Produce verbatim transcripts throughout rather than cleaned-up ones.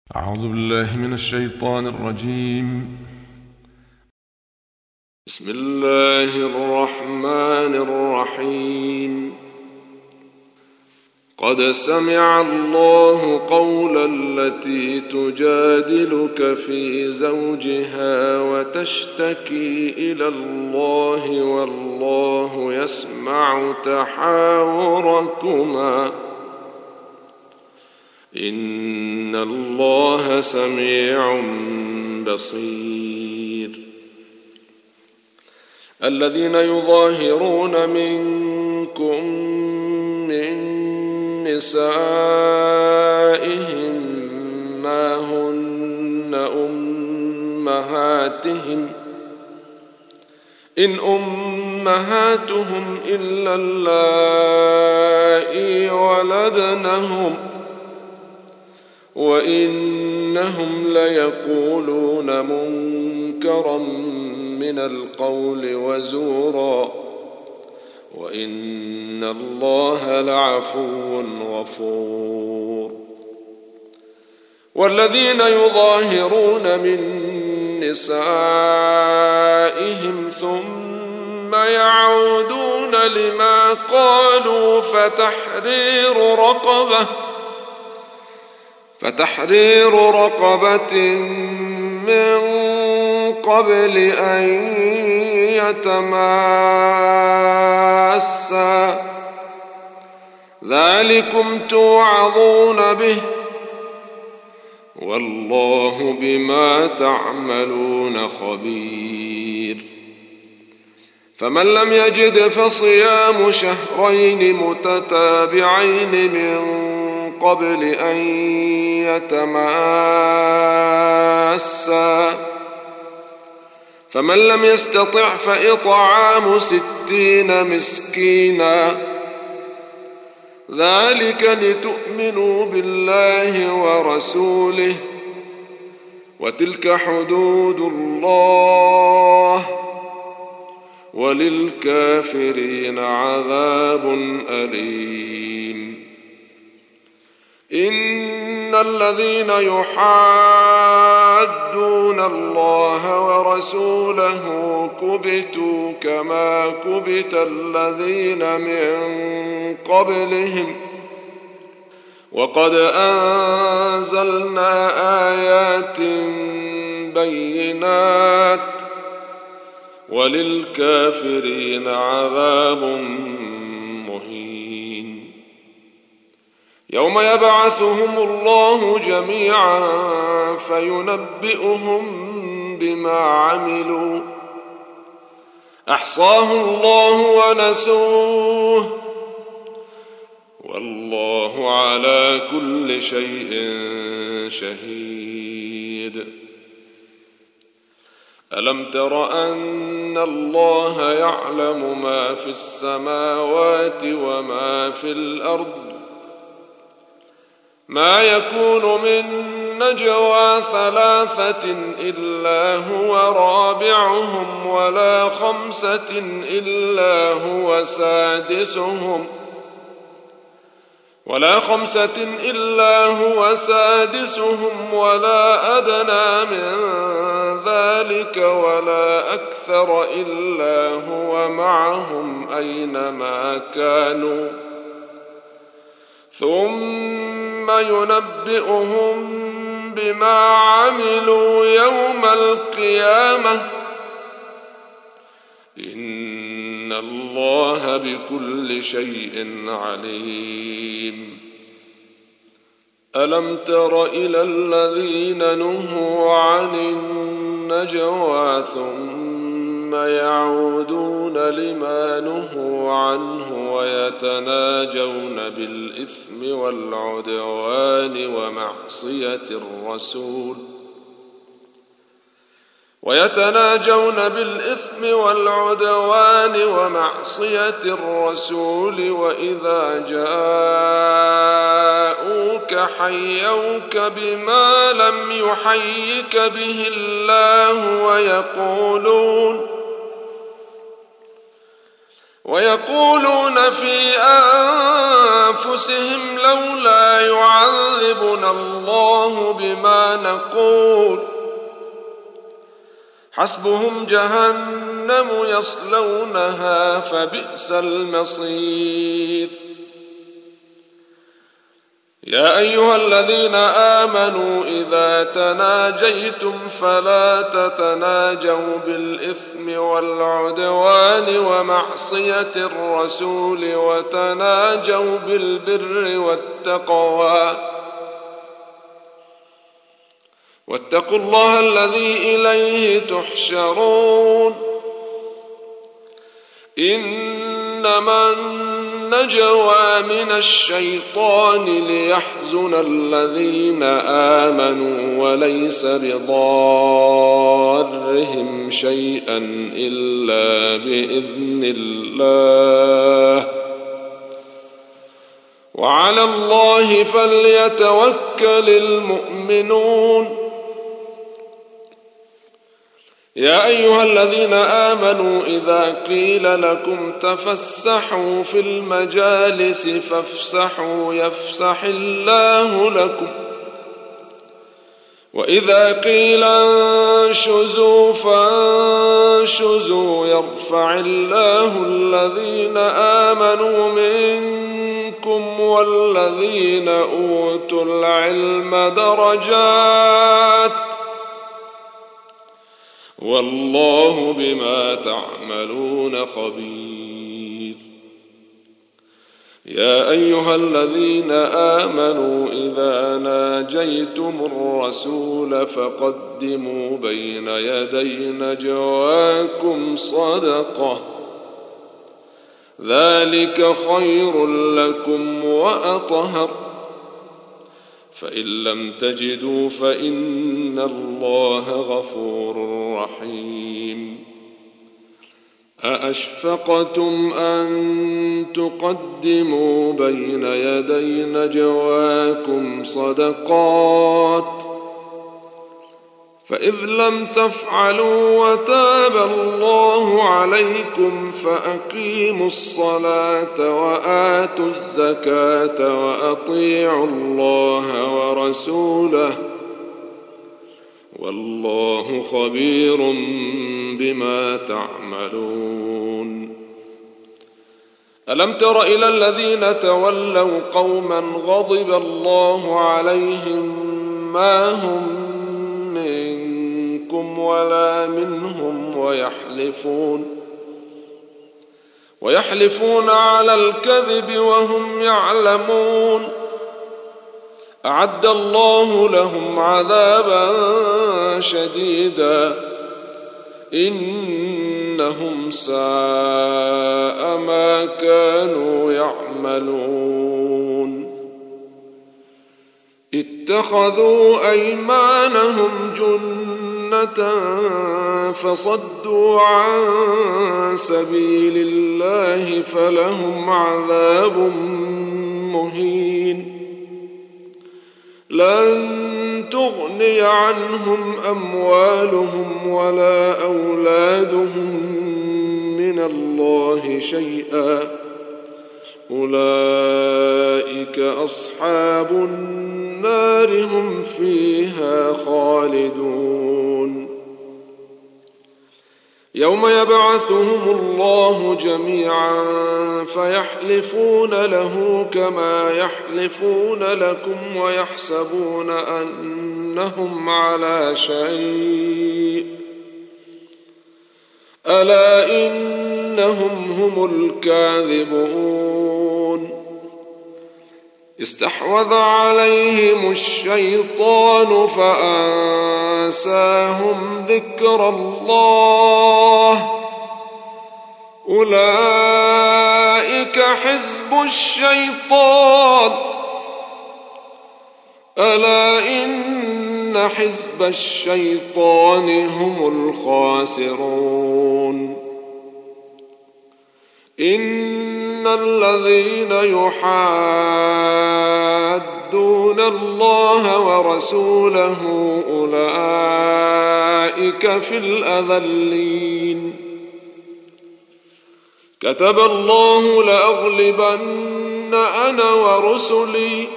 أعوذ بالله من الشيطان الرجيم. بسم الله الرحمن الرحيم. قد سمع الله قول التي تجادلك في زوجها وتشتكي إلى الله والله يسمع تحاوركما إن الله سميع بصير. الذين يظاهرون منكم من نسائهم ما هن أمهاتهم إن أمهاتهم إلا اللائي ولدنهم وإنهم ليقولون منكرا من القول وزورا وإن الله لعفو غفور. والذين يظاهرون من نسائهم ثم يعودون لما قالوا فتحرير رقبة فتحرير رقبة من قبل أن يتماسا ذلكم توعظون به والله بما تعملون خبير. فمن لم يجد فصيام شهرين متتابعين من قبل أن يتماسا فمن لم يستطع فإطعام ستين مسكينا ذلك لتؤمنوا بالله ورسوله وتلك حدود الله وللكافرين عذاب أليم. إن الذين يحادون الله ورسوله كبتوا كما كبت الذين من قبلهم وقد أنزلنا آيات بينات وللكافرين عذاب مهين. يوم يبعثهم الله جميعا فينبئهم بما عملوا أحصاه الله ونسوه والله على كل شيء شهيد. ألم تر أن الله يعلم ما في السماوات وما في الأرض ما يكون من نجوى ثلاثة إلا هو رابعهم ولا خمسة إلا هو سادسهم ولا خمسة إلا هو سادسهم ولا أدنى من ذلك ولا أكثر إلا هو معهم أينما كانوا ثم ينبئهم بما عملوا يوم القيامة إن الله بكل شيء عليم. ألم تر إلى الذين نهوا عن النجوى ثم يعودون لما نهوا عنه ويتناجون بالإثم والعدوان ومعصية الرسول ويتناجون بالإثم والعدوان ومعصية الرسول وإذا جاءوك حيوك بما لم يحيك به الله ويقولون ويقولون في أنفسهم لولا يعذبنا الله بما نقول حسبهم جهنم يصلونها فبئس المصير. يا أيها الذين آمنوا إذا تناجيتم فلا تتناجوا بالإثم والعدوان ومعصية الرسول وتناجوا بالبر والتقوى واتقوا الله الذي إليه تحشرون. إنما النجوى من الشيطان ليحزن الذين آمنوا وليس بضارهم شيئا إلا بإذن الله وعلى الله فليتوكل المؤمنون. يا أيها الذين آمنوا إذا قيل لكم تفسحوا في المجالس فافسحوا يفسح الله لكم وإذا قيل انشزوا فانشزوا يرفع الله الذين آمنوا منكم والذين أوتوا العلم درجات والله بما تعملون خبير. يا أيها الذين آمنوا إذا ناجيتم الرسول فقدموا بين يدي نجواكم صدقة ذلك خير لكم وأطهر فإن لم تجدوا فإن الله غفور رحيم. أأشفقتم أن تقدموا بين يدي نجواكم صدقات فإذ لم تفعلوا وتاب الله عليكم فأقيموا الصلاة وآتوا الزكاة وأطيعوا الله ورسوله والله خبير بما تعملون. ألم تر إلى الذين تولوا قوما غضب الله عليهم ما هم منكم ولا منهم ويحلفون ويحلفون على الكذب وهم يعلمون أعد الله لهم عذابا شديدا إنهم ساء ما كانوا يعملون. اتخذوا أيمانهم جنة فصدوا عن سبيل الله فلهم عذاب مهين. لن تغني عنهم أموالهم ولا أولادهم من الله شيئا أولئك أصحاب النار هم فيها خالدون. يوم يبعثهم الله جميعا فيحلفون له كما يحلفون لكم ويحسبون أنهم على شيء ألا إنهم هم الكاذبون. استحوذ عليهم الشيطان فأنساهم ذكر الله أولئك حزب الشيطان ألا إن حزب الشيطان هم الخاسرون. إن الذين يحادون الله ورسوله أولئك في الأذلين. كتب الله لأغلبن أنا ورسلي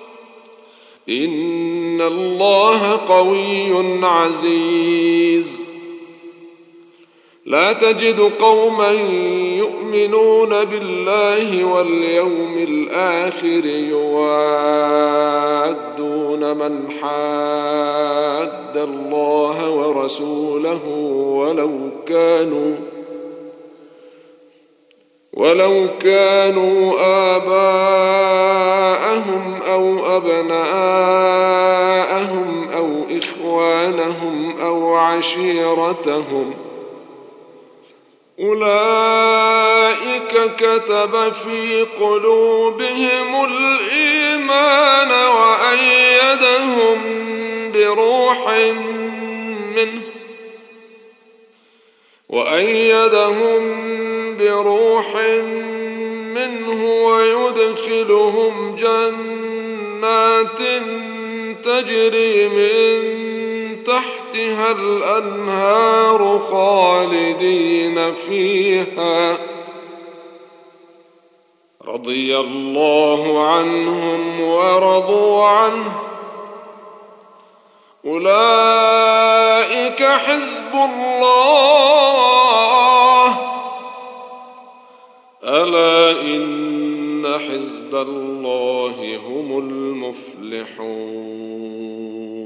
إن الله قوي عزيز. لا تجد قوما يؤمنون بالله واليوم الآخر يوادون من حاد الله ورسوله ولو كانوا ولو كانوا آباءهم أو أبناءهم أو إخوانهم أو عشيرتهم أولئك كتب في قلوبهم الإيمان وأيدهم بروح منه وأيدهم بروح منه ويدخلهم جنات تجري من تحتها الأنهار خالدين فيها رضي الله عنهم ورضوا عنه أولئك حزب الله ألا إن حزب الله هم المفلحون.